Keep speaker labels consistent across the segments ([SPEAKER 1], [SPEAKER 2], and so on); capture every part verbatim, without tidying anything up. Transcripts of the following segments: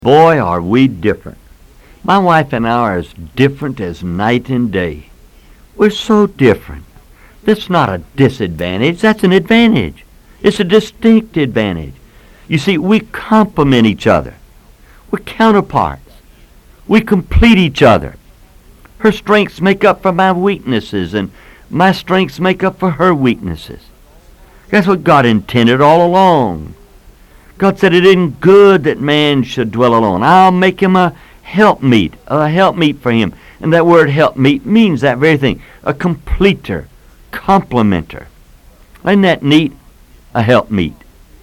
[SPEAKER 1] Boy, are we different. My wife and I are as different as night and day. We're so different. That's not a disadvantage, that's an advantage. It's a distinct advantage. You see, we complement each other. We're counterparts. We complete each other. Her strengths make up for my weaknesses, and my strengths make up for her weaknesses. That's what God intended all along. God said it isn't good that man should dwell alone. I'll make him a helpmeet, a helpmeet for him. And that word helpmeet means that very thing, a completer, complementer. Isn't that neat? A helpmeet.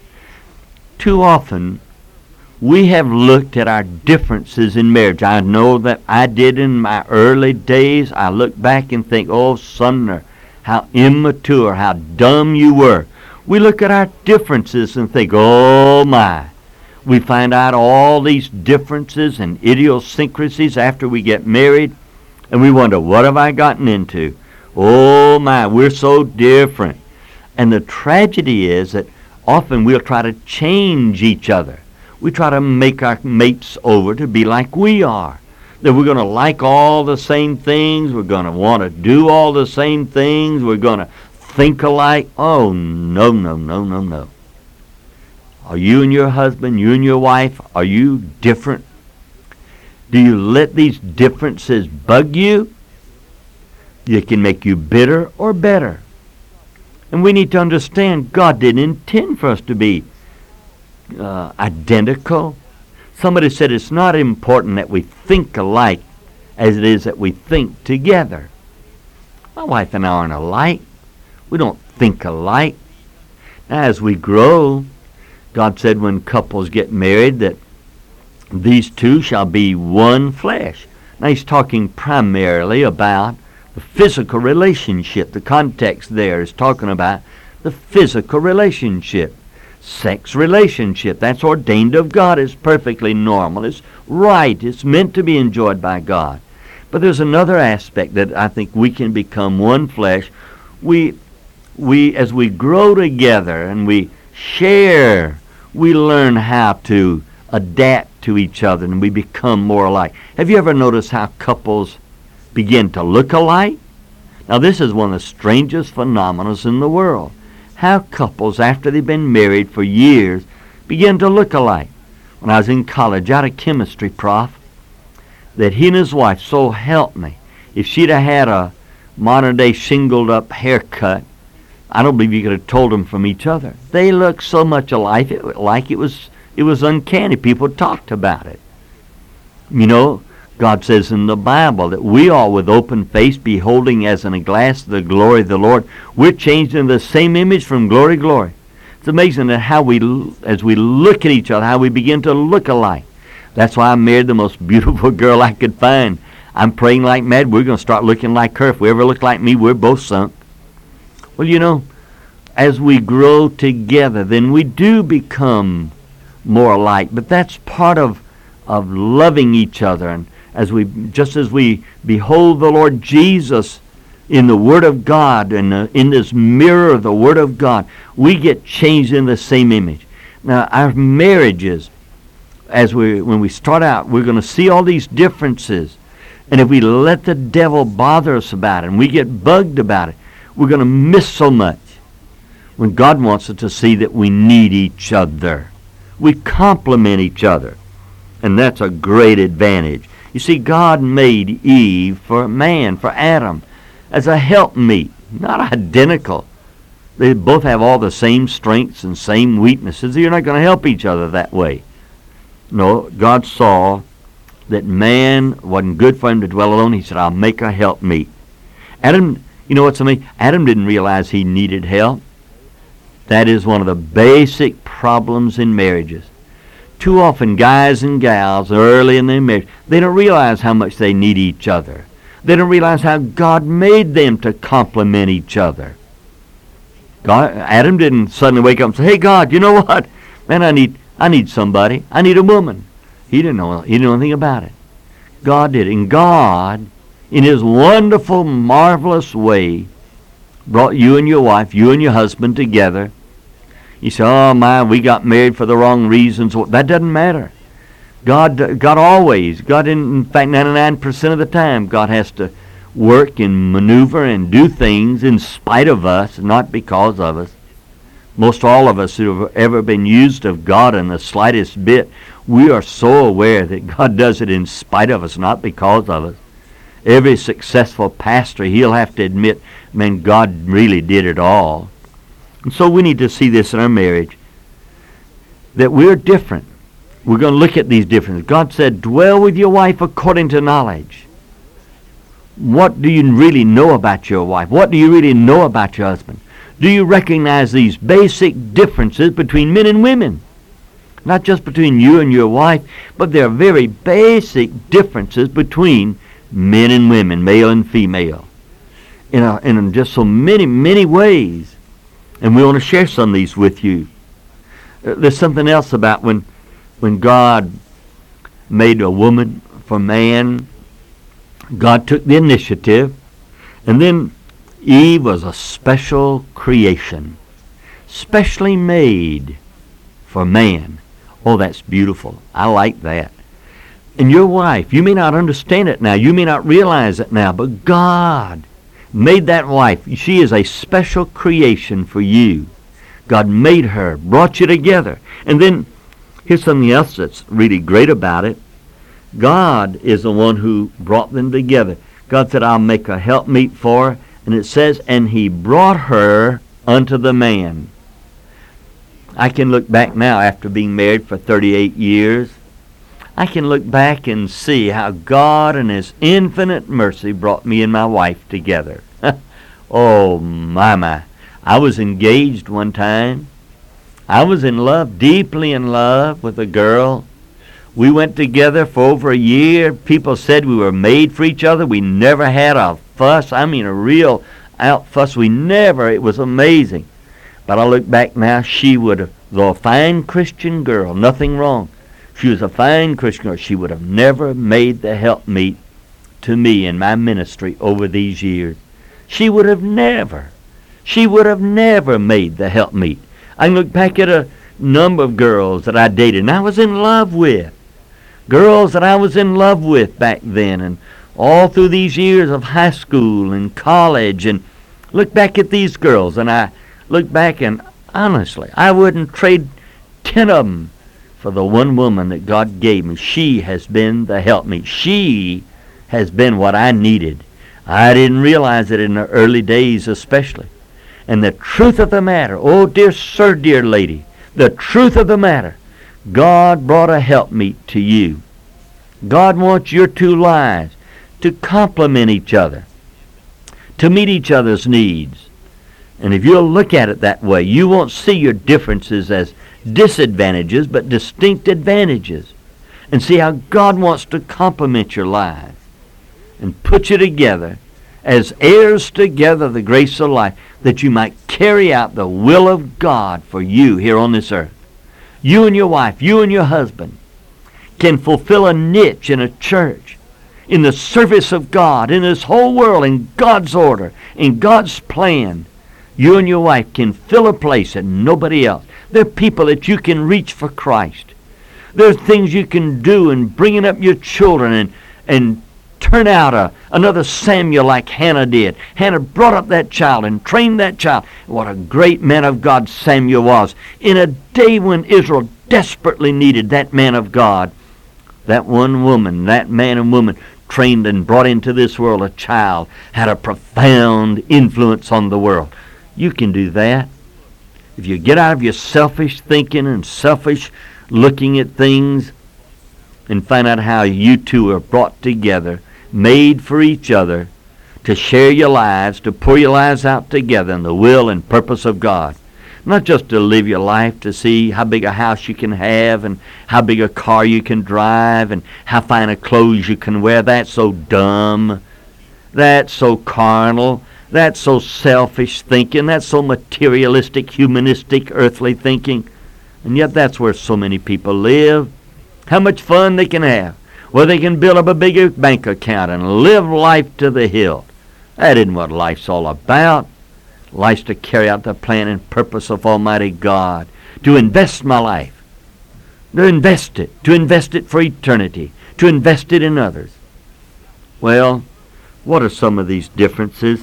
[SPEAKER 1] Too often, we have looked at our differences in marriage. I know that I did in my early days. I look back and think, oh, Sumner, how immature, how dumb you were. We look at our differences and think, oh my. We find out all these differences and idiosyncrasies after we get married, and we wonder, what have I gotten into? Oh my, we're so different. And the tragedy is that often we'll try to change each other. We try to make our mates over to be like we are. That we're going to like all the same things, we're going to want to do all the same things, we're going to think alike. Oh, no, no, no, no, no. Are you and your husband, you and your wife, are you different? Do you let these differences bug you? They can make you bitter or better. And we need to understand God didn't intend for us to be uh, identical. Somebody said it's not important that we think alike as it is that we think together. My wife and I aren't alike. We don't think alike. Now, as we grow, God said when couples get married that these two shall be one flesh. Now, he's talking primarily about the physical relationship. The context there is talking about the physical relationship. Sex relationship. That's ordained of God. It's perfectly normal. It's right. It's meant to be enjoyed by God. But there's another aspect that I think we can become one flesh. We We, as we grow together and we share, we learn how to adapt to each other and we become more alike. Have you ever noticed how couples begin to look alike? Now, this is one of the strangest phenomena in the world. How couples, after they've been married for years, begin to look alike. When I was in college, I had a chemistry prof that he and his wife, so helped me, if she'd have had a modern-day shingled-up haircut, I don't believe you could have told them from each other. They looked so much alike, it, like it was it was uncanny. People talked about it. You know, God says in the Bible that we all with open face, beholding as in a glass the glory of the Lord, we're changed in the same image from glory to glory. It's amazing that how we, as we look at each other, how we begin to look alike. That's why I married the most beautiful girl I could find. I'm praying like mad. We're going to start looking like her. If we ever look like me, we're both sunk. Well, you know, as we grow together, then we do become more alike. But that's part of, of loving each other. And as we, just as we behold the Lord Jesus in the Word of God and uh, in this mirror of the Word of God, we get changed in the same image. Now, our marriages, as we when we start out, we're going to see all these differences. And if we let the devil bother us about it and we get bugged about it, we're going to miss so much when God wants us to see that we need each other. We complement each other. And that's a great advantage. You see, God made Eve for man, for Adam, as a helpmeet, not identical. They both have all the same strengths and same weaknesses. You're not going to help each other that way. No, God saw that man wasn't good for him to dwell alone. He said, I'll make a helpmeet. Adam... You know what's amazing? Adam didn't realize he needed help. That is one of the basic problems in marriages. Too often, guys and gals, early in their marriage, they don't realize how much they need each other. They don't realize how God made them to complement each other. God, Adam didn't suddenly wake up and say, hey, God, you know what? Man, I need I need somebody. I need a woman. He didn't know, he didn't know anything about it. God did. And God, in His wonderful, marvelous way, brought you and your wife, you and your husband together. You say, oh my, we got married for the wrong reasons. Well, that doesn't matter. God, God always, God in, in fact ninety-nine percent of the time, God has to work and maneuver and do things in spite of us, not because of us. Most all of us who have ever been used of God in the slightest bit, we are so aware that God does it in spite of us, not because of us. Every successful pastor, he'll have to admit, man, God really did it all. And so we need to see this in our marriage, that we're different. We're going to look at these differences. God said, dwell with your wife according to knowledge. What do you really know about your wife? What do you really know about your husband? Do you recognize these basic differences between men and women? Not just between you and your wife, but there are very basic differences between men and women, male and female, in, a, in just so many, many ways. And we want to share some of these with you. Uh, there's something else about when, when God made a woman for man. God took the initiative, and then Eve was a special creation, specially made for man. Oh, that's beautiful. I like that. And your wife, you may not understand it now, you may not realize it now, but God made that wife. She is a special creation for you. God made her, brought you together. And then here's something else that's really great about it. God is the one who brought them together. God said, I'll make a helpmeet for her. And it says, and he brought her unto the man. I can look back now after being married for thirty-eight years. I can look back and see how God in his infinite mercy brought me and my wife together. Oh, my, my. I was engaged one time. I was in love, deeply in love with a girl. We went together for over a year. People said we were made for each other. We never had a fuss. I mean, a real out fuss. We never. It was amazing. But I look back now, she would have, though a fine Christian girl, nothing wrong. She was a fine Christian girl. She would have never made the helpmeet to me in my ministry over these years. She would have never. She would have never made the helpmeet. I can look back at a number of girls that I dated and I was in love with. Girls that I was in love with back then, and all through these years of high school and college, and look back at these girls, and I look back and honestly, I wouldn't trade ten of them for the one woman that God gave me. She has been the helpmeet. She has been what I needed. I didn't realize it in the early days especially. And the truth of the matter, oh dear sir, dear lady, the truth of the matter, God brought a helpmeet to you. God wants your two lives to complement each other, to meet each other's needs. And if you'll look at it that way, you won't see your differences as disadvantages, but distinct advantages. And see how God wants to complement your lives and put you together as heirs together of the grace of life, that you might carry out the will of God for you here on this earth. You and your wife, you and your husband can fulfill a niche in a church, in the service of God, in this whole world, in God's order, in God's plan. You and your wife can fill a place that nobody else. There are people that you can reach for Christ. There are things you can do in bringing up your children and, and turn out a, another Samuel like Hannah did. Hannah brought up that child and trained that child. What a great man of God Samuel was. In a day when Israel desperately needed that man of God, that one woman, that man and woman trained and brought into this world a child, had a profound influence on the world. You can do that. If you get out of your selfish thinking and selfish looking at things and find out how you two are brought together, made for each other, to share your lives, to pour your lives out together in the will and purpose of God. Not just to live your life to see how big a house you can have and how big a car you can drive and how fine a clothes you can wear. That's so dumb. That's so carnal. That's so selfish thinking. That's so materialistic, humanistic, earthly thinking. And yet that's where so many people live. How much fun they can have. Well, they can build up a bigger bank account and live life to the hilt. That isn't what life's all about. Life's to carry out the plan and purpose of Almighty God, to invest my life To invest it, to invest it for eternity, to invest it in others. Well, what are some of these differences?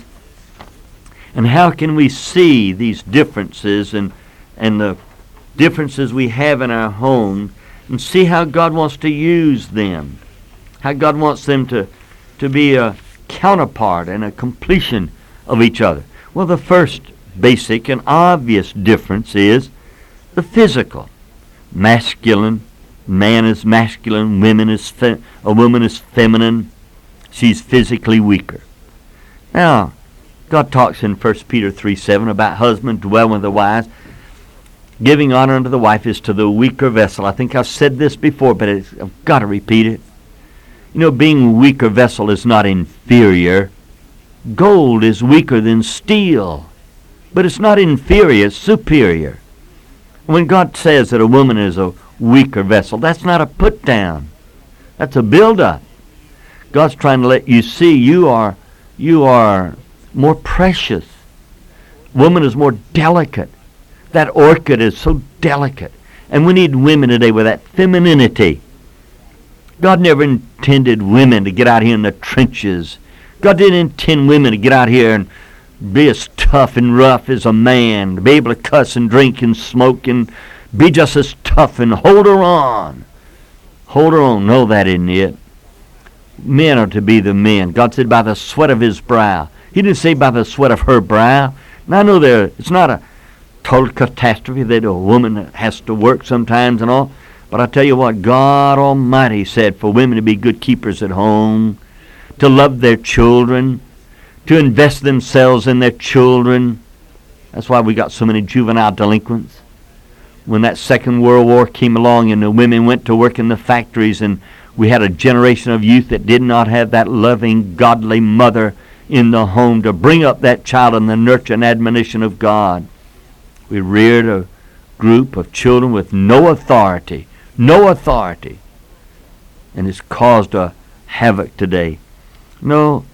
[SPEAKER 1] And how can we see these differences and, and the differences we have in our home and see how God wants to use them? How God wants them to, to be a counterpart and a completion of each other. Well, the first basic and obvious difference is the physical. Masculine, man is masculine, women is fe- a woman is feminine. She's physically weaker. Now, God talks in First Peter three seven about husbands dwelling with the wives. Giving honor unto the wife is to the weaker vessel. I think I've said this before, but it's, I've got to repeat it. You know, being a weaker vessel is not inferior. Gold is weaker than steel. But it's not inferior, it's superior. When God says that a woman is a weaker vessel, that's not a put down. That's a build up. God's trying to let you see you are you are more precious. Woman is more delicate. That orchid is so delicate. And we need women today with that femininity. God never intended women to get out here in the trenches. God didn't intend women to get out here and be as tough and rough as a man, to be able to cuss and drink and smoke and be just as tough and hold her on. Hold her on. No, that isn't it. Men are to be the men. God said by the sweat of his brow. He didn't say by the sweat of her brow. And I know there it's not a total catastrophe that a woman has to work sometimes and all. But I tell you what, God Almighty said for women to be good keepers at home, to love their children, to invest themselves in their children. That's why we got so many juvenile delinquents. When that Second World War came along and the women went to work in the factories and we had a generation of youth that did not have that loving, godly mother in the home to bring up that child in the nurture and admonition of God. We reared a group of children with no authority, no authority. And it's caused a havoc today. No,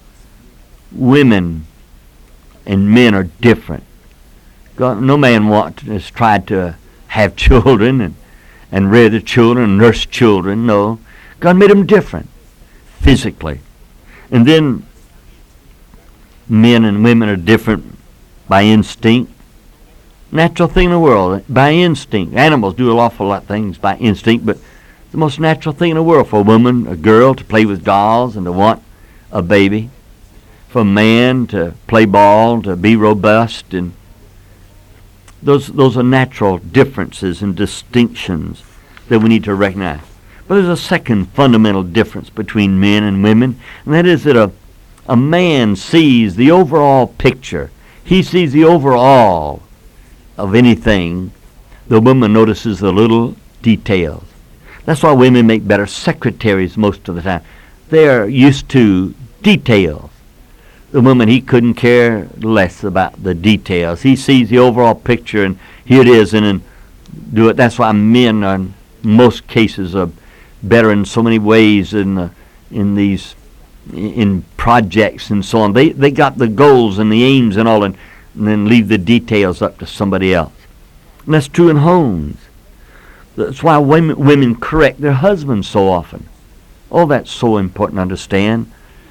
[SPEAKER 1] women and men are different. God, no man want, has tried to have children and, and rear the children and nurse children. No, God made them different physically. And then men and women are different by instinct. Natural thing in the world, by instinct. Animals do an awful lot of things by instinct, but the most natural thing in the world for a woman, a girl, to play with dolls and to want a baby. For a man to play ball, to be robust. And those, those are natural differences and distinctions that we need to recognize. But there's a second fundamental difference between men and women, and that is that a, a man sees the overall picture. He sees the overall of anything. The woman notices the little details. That's why women make better secretaries most of the time. They're used to details. The woman, he couldn't care less about the details. He sees the overall picture, and here it is, and then do it. That's why men are, in most cases, are better in so many ways in the, in these in projects and so on. They they got the goals and the aims and all, and, and then leave the details up to somebody else. And that's true in homes. That's why women, women correct their husbands so often. Oh, that's so important to understand.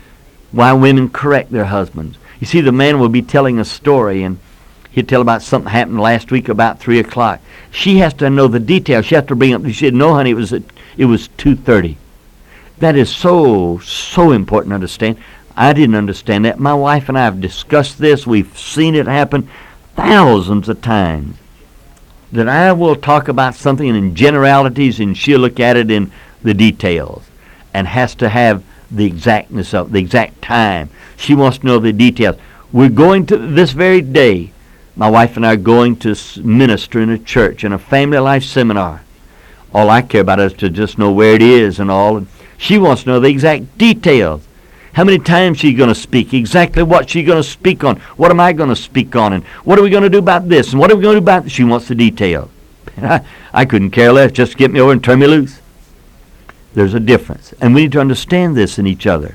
[SPEAKER 1] Why women correct their husbands. You see, the man will be telling a story, and he'll tell about something happened last week about three o'clock. She has to know the details. She has to bring up, she said, no, honey, it was, at, it was two thirty. That is so, so important to understand. I didn't understand that. My wife and I have discussed this. We've seen it happen thousands of times. That I will talk about something in generalities, and she'll look at it in the details and has to have the exactness of the exact time. She wants to know the details. We're going to, this very day, my wife and I are going to minister in a church, in a family life seminar. All I care about is to just know where it is and all. And she wants to know the exact details. How many times she's going to speak, exactly what she's going to speak on, what am I going to speak on, and what are we going to do about this, and what are we going to do about this? She wants the details. I, I couldn't care less. Just get me over and turn me loose. There's a difference. And we need to understand this in each other.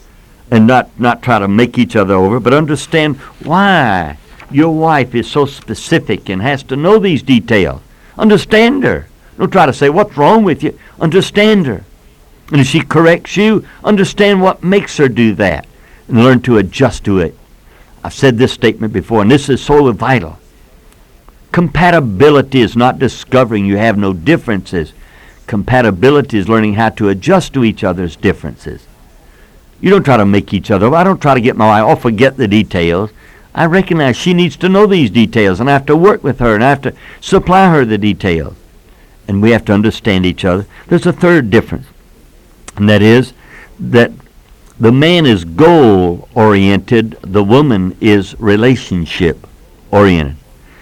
[SPEAKER 1] And not, not try to make each other over, but understand why your wife is so specific and has to know these details. Understand her. Don't try to say, what's wrong with you? Understand her. And if she corrects you, understand what makes her do that. And learn to adjust to it. I've said this statement before, and this is so vital. Compatibility is not discovering you have no differences. Compatibility is learning how to adjust to each other's differences. You don't try to make each other. I don't try to get my wife, oh, forget the details. I recognize she needs to know these details, and I have to work with her, and I have to supply her the details. And we have to understand each other. There's a third difference, and that is that the man is goal-oriented, the woman is relationship-oriented.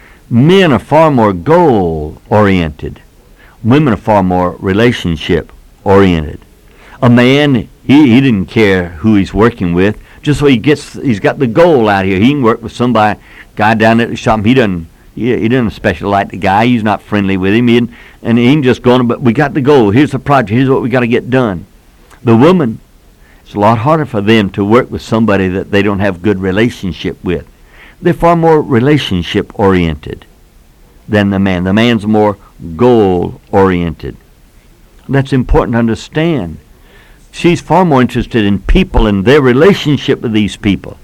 [SPEAKER 1] Men are far more goal-oriented. Women are far more relationship-oriented. A man, he, he didn't care who he's working with, just so he gets, he's got the goal out here. He can work with somebody, guy down at the shop. He doesn't, he, he doesn't especially like the guy. He's not friendly with him, he, and he can just go on. But we got the goal. Here's the project. Here's what we got to get done. The woman, it's a lot harder for them to work with somebody that they don't have good relationship with. They're far more relationship-oriented than the man. The man's more goal-oriented. That's important to understand. She's far more interested in people and their relationship with these people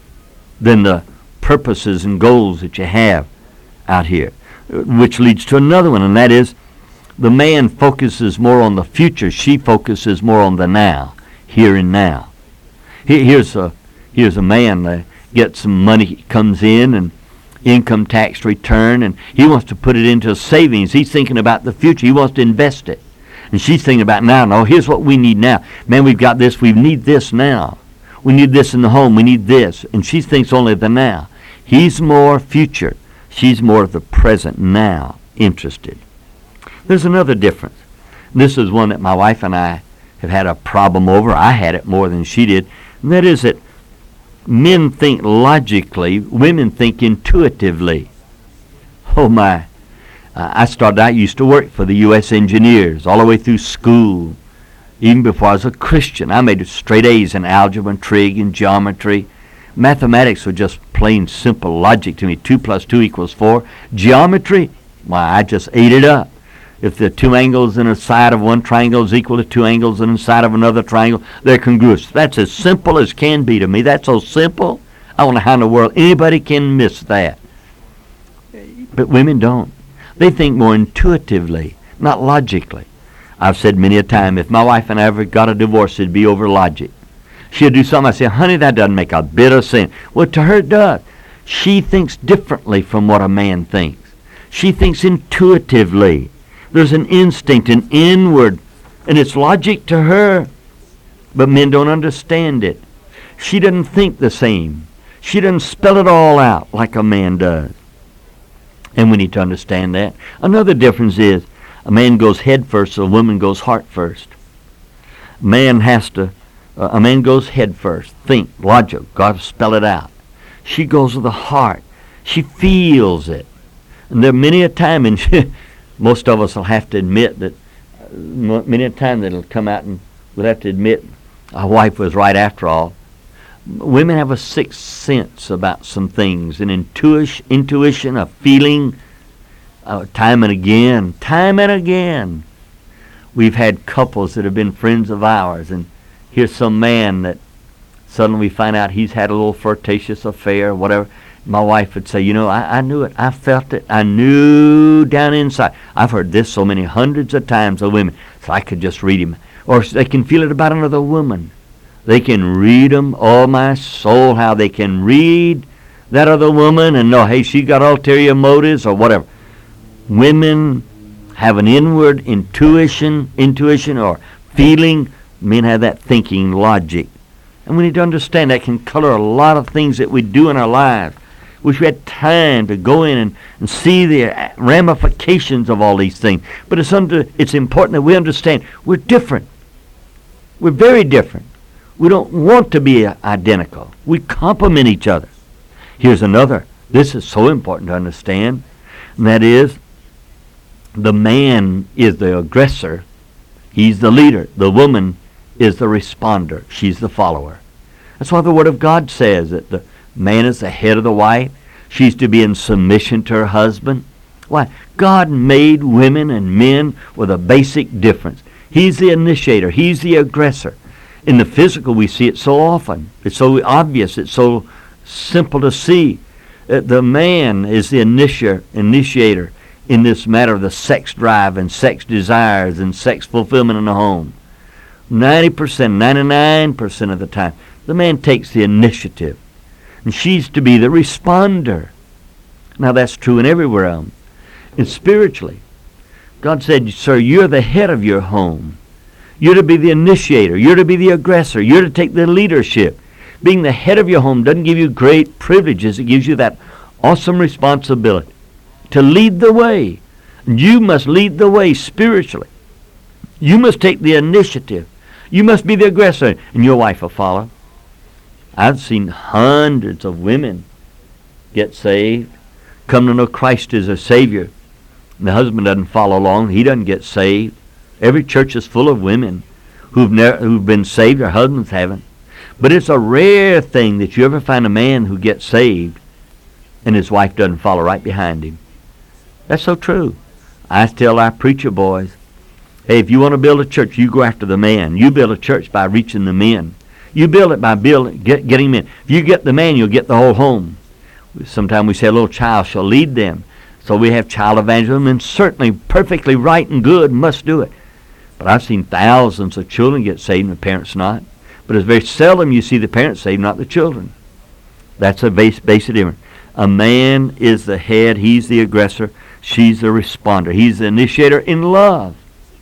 [SPEAKER 1] than the purposes and goals that you have out here, which leads to another one, and that is the man focuses more on the future. She focuses more on the now, here and now. Here's a, here's a man that gets some money, comes in, and income tax return, and he wants to put it into savings. He's thinking about the future. He wants to invest it. And she's thinking about now. No, here's what we need now. Man, we've got this. We need this now. We need this in the home. We need this. And she thinks only of the now. He's more future. She's more of the present now interested. There's another difference. This is one that my wife and I have had a problem over. I had it more than she did. And that is that men think logically. Women think intuitively. Oh, my. Uh, I started out, used to work for the U S engineers all the way through school. Even before I was a Christian, I made straight A's in algebra and trig and geometry. Mathematics was just plain simple logic to me. Two plus two equals four. Geometry, why, I just ate it up. If the two angles in a side of one triangle is equal to two angles in the side of another triangle, they're congruous. That's as simple as can be to me. That's so simple. I don't know how in the world anybody can miss that. But women don't. They think more intuitively, not logically. I've said many a time, if my wife and I ever got a divorce, it'd be over logic. She'd do something, I'd say, honey, that doesn't make a bit of sense. Well, to her it does. She thinks differently from what a man thinks. She thinks intuitively. There's an instinct, an inward, and it's logic to her. But men don't understand it. She doesn't think the same. She doesn't spell it all out like a man does. And we need to understand that. Another difference is a man goes head first, a woman goes heart first. Man has to, uh, a man goes head first. Think, logic, got to spell it out. She goes with the heart. She feels it. And there are many a time, and she, most of us will have to admit that, uh, many a time that it'll come out and we'll have to admit our wife was right after all. Women have a sixth sense about some things, an intuition, intuition, a feeling, uh, time and again, time and again. We've had couples that have been friends of ours, and here's some man that suddenly we find out he's had a little flirtatious affair or whatever. My wife would say, you know, I, I knew it. I felt it. I knew down inside. I've heard this so many hundreds of times of women, so I could just read him. Or they can feel it about another woman. They can read them, oh my soul, how they can read that other woman and know, hey, she got ulterior motives or whatever. Women have an inward intuition, intuition or feeling. Men have that thinking, logic. And we need to understand that can color a lot of things that we do in our lives. Wish we had time to go in and, and see the ramifications of all these things. But it's under, it's important that we understand we're different. We're very different. We don't want to be identical. We complement each other. Here's another. This is so important to understand. And that is, the man is the aggressor. He's the leader. The woman is the responder. She's the follower. That's why the Word of God says that the man is the head of the wife. She's to be in submission to her husband. Why? God made women and men with a basic difference. He's the initiator. He's the aggressor. In the physical, we see it so often. It's so obvious. It's so simple to see. Uh, the man is the initiator, initiator in this matter of the sex drive and sex desires and sex fulfillment in the home. ninety percent, ninety-nine percent of the time, the man takes the initiative. And she's to be the responder. Now that's true in every realm. And spiritually, God said, sir, you're the head of your home. You're to be the initiator. You're to be the aggressor. You're to take the leadership. Being the head of your home doesn't give you great privileges. It gives you that awesome responsibility to lead the way. You must lead the way spiritually. You must take the initiative. You must be the aggressor, and your wife will follow. I've seen hundreds of women get saved, come to know Christ as a Savior. And the husband doesn't follow along. He doesn't get saved. Every church is full of women who've, never, who've been saved. Their husbands haven't. But it's a rare thing that you ever find a man who gets saved and his wife doesn't follow right behind him. That's so true. I tell our preacher boys, hey, if you want to build a church, you go after the man. You build a church by reaching the men. You build it by building, get, getting men. If you get the man, you'll get the whole home. Sometimes we say a little child shall lead them. So we have child evangelism, and certainly perfectly right and good, must do it. But I've seen thousands of children get saved and the parents not. But it's very seldom you see the parents saved, not the children. That's a base, basic difference. A man is the head. He's the aggressor. She's the responder. He's the initiator in love.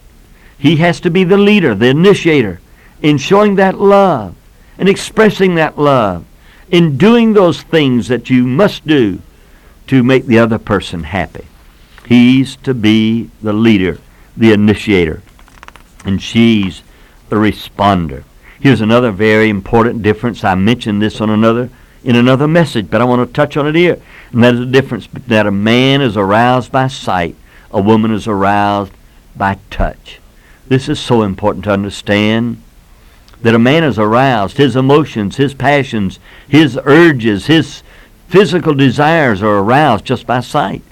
[SPEAKER 1] He has to be the leader, the initiator, in showing that love and expressing that love, in doing those things that you must do to make the other person happy. He's to be the leader, the initiator, and she's the responder. Here's another very important difference. I mentioned this on another in another message, but I want to touch on it here. And that is the difference that a man is aroused by sight, a woman is aroused by touch. This is so important to understand, that a man is aroused. His emotions, his passions, his urges, his physical desires are aroused just by sight.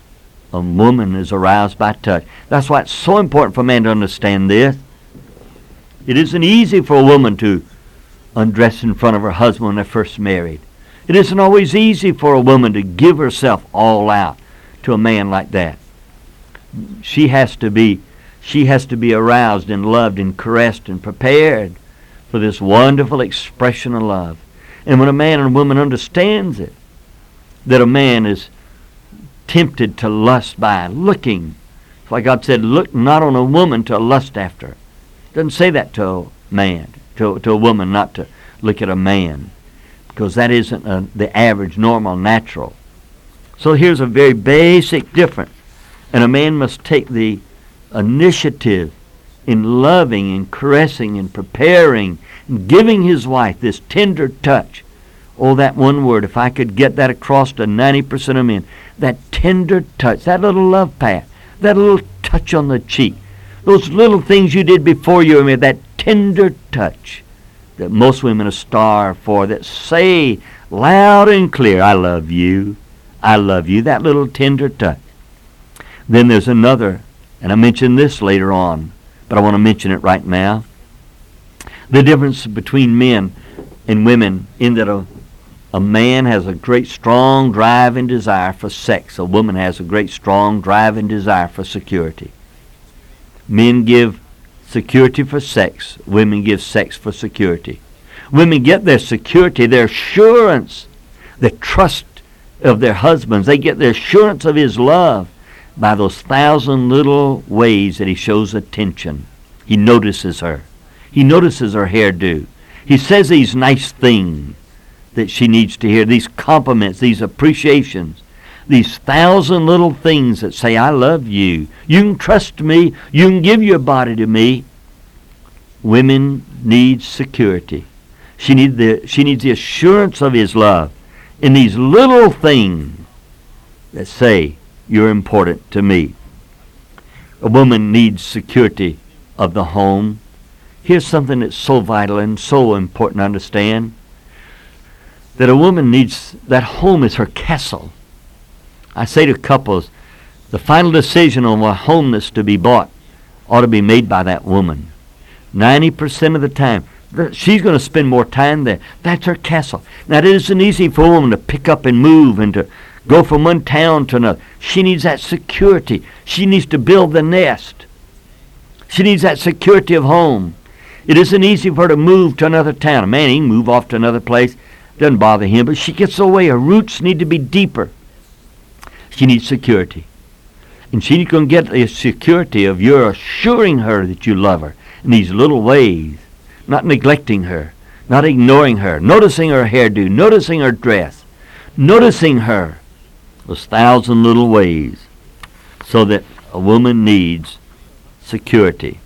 [SPEAKER 1] A woman is aroused by touch. That's why it's so important for a man to understand this. It isn't easy for a woman to undress in front of her husband when they're first married. It isn't always easy for a woman to give herself all out to a man like that. She has to be, she has to be aroused and loved and caressed and prepared for this wonderful expression of love. And when a man and a woman understands it, that a man is tempted to lust by looking. That's why God said, look not on a woman to lust after her. Doesn't say that to a man, to, to a woman, not to look at a man, because that isn't a, the average, normal, natural. So here's a very basic difference. And a man must take the initiative in loving and caressing and preparing and giving his wife this tender touch. Oh, that one word, if I could get that across to ninety percent of men, that tender touch, that little love pat, that little touch on the cheek, those little things you did before you were married, that tender touch that most women are starved for, that say loud and clear, I love you, I love you, that little tender touch. Then there's another, and I mentioned this later on, but I want to mention it right now. The difference between men and women in that a, a man has a great strong drive and desire for sex. A woman has a great strong drive and desire for security. Men give security for sex. Women give sex for security. Women get their security, their assurance, the trust of their husbands. They get their assurance of his love by those thousand little ways that he shows attention. He notices her. He notices her hairdo. He says these nice things that she needs to hear, these compliments, these appreciations, these thousand little things that say, I love you. You can trust me. You can give your body to me. Women need security. She needs the, she needs the assurance of his love in these little things that say, you're important to me. A woman needs security of the home. Here's something that's so vital and so important to understand. That a woman needs, that home is her castle. I say to couples, The final decision on a home that's to be bought ought to be made by that woman. ninety percent of the time, she's going to spend more time there. That's her castle. Now, it isn't easy for a woman to pick up and move and to go from one town to another. She needs that security. She needs to build the nest. She needs that security of home. It isn't easy for her to move to another town. A man, he can move off to another place. Doesn't bother him, but she gets away. Her roots need to be deeper. She needs security. And she's going to get the security of your assuring her that you love her in these little ways, not neglecting her, not ignoring her, noticing her hairdo, noticing her dress, noticing her, those thousand little ways, so that a woman needs security.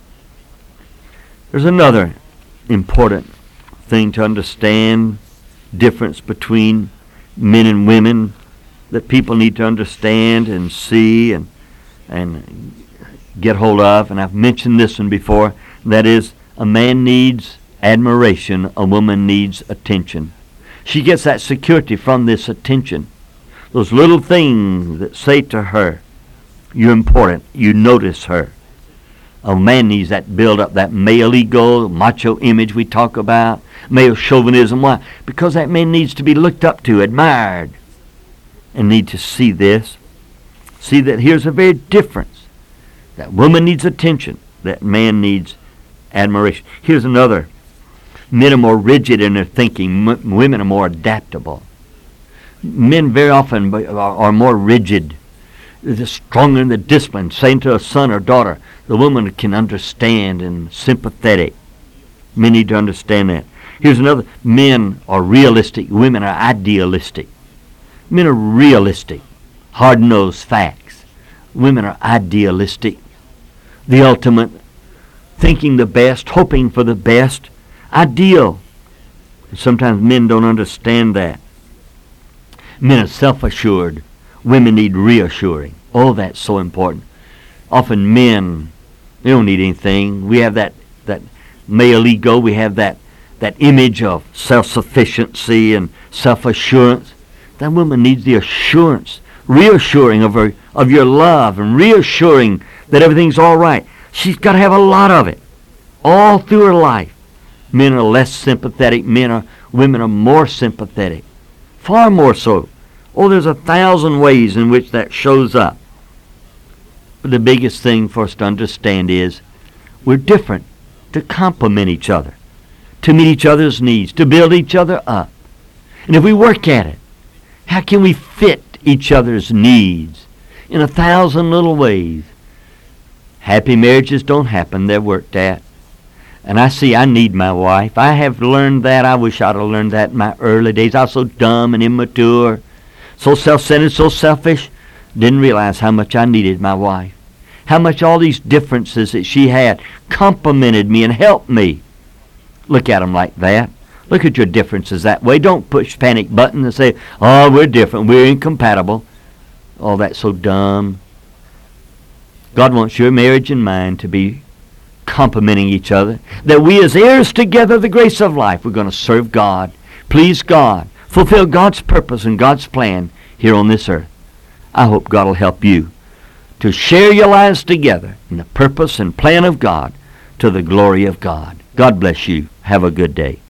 [SPEAKER 1] There's another important thing to understand, difference between men and women, that people need to understand and see and and get hold of. And I've mentioned this one before. That is, a man needs admiration, a woman needs attention. She gets that security from this attention. Those little things that say to her, you're important, you notice her. A man needs that build up, that male ego, macho image we talk about, male chauvinism. Why? Because that man needs to be looked up to, admired, and need to see this. See that here's a very difference. That woman needs attention. That man needs admiration. Here's another. Men are more rigid in their thinking. M- women are more adaptable. Men very often are, are more rigid. They're stronger in the discipline. Saying to a son or daughter, the woman can understand and sympathetic. Men need to understand that. Here's another. Men are realistic. Women are idealistic. Men are realistic, hard-nosed facts. Women are idealistic, the ultimate, thinking the best, hoping for the best, ideal. And sometimes men don't understand that. Men are self-assured. Women need reassuring. Oh, that's so important. Often men, they don't need anything. We have that, that male ego. We have that, that image of self-sufficiency and self-assurance. That woman needs the assurance, reassuring of her, of your love, and reassuring that everything's all right. She's got to have a lot of it, all through her life. Men are less sympathetic. Men are, women are more sympathetic, far more so. Oh, there's a thousand ways in which that shows up. But the biggest thing for us to understand is we're different, to complement each other, to meet each other's needs, to build each other up. And if we work at it, how can we fit each other's needs in a thousand little ways? Happy marriages don't happen. They're worked at. And I see I need my wife. I have learned that. I wish I'd have learned that in my early days. I was so dumb and immature, so self-centered, so selfish. Didn't realize how much I needed my wife. How much all these differences that she had complimented me and helped me. Look at them like that. Look at your differences that way. Don't push panic button and say, oh, we're different, we're incompatible. Oh, that's so dumb. God wants your marriage and mine to be complementing each other. That we as heirs together of the grace of life, we're going to serve God, please God, fulfill God's purpose and God's plan here on this earth. I hope God will help you to share your lives together in the purpose and plan of God to the glory of God. God bless you. Have a good day.